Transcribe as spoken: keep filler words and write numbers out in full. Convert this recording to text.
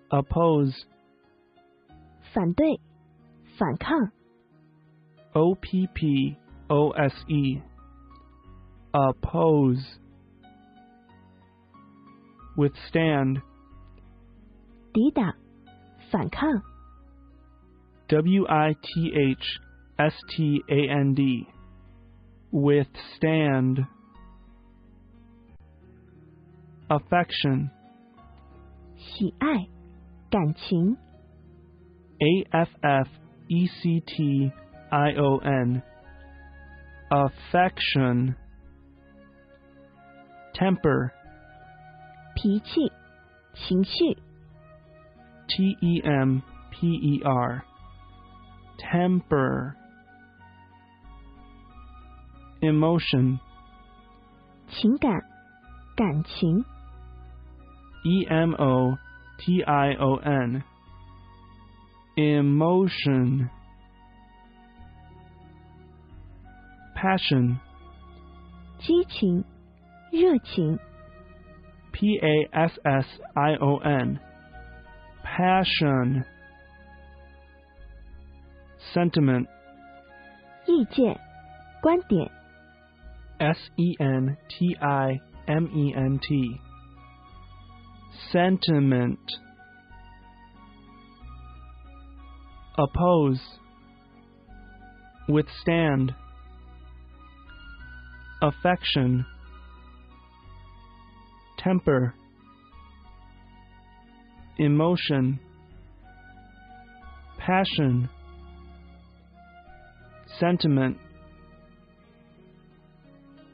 oppose, 反对，反抗。 O P P O S E, oppose. Withstand, 抵挡，反抗。 W I T H S T A N D, withstand. Affection, 喜爱，感情。 A F F E C T I O N, affection. Temper, 脾气，情绪。 T E M P E R, temper. Emotion, 情感，感情。 E M O T I O N, emotion. Passion, 激情，热情。 P A S S I O N, passion. Sentiment, 意见，观点。 S E N T I M E N T, sentiment. Oppose, withstand. Affection, temper. Emotion, passion. Sentiment.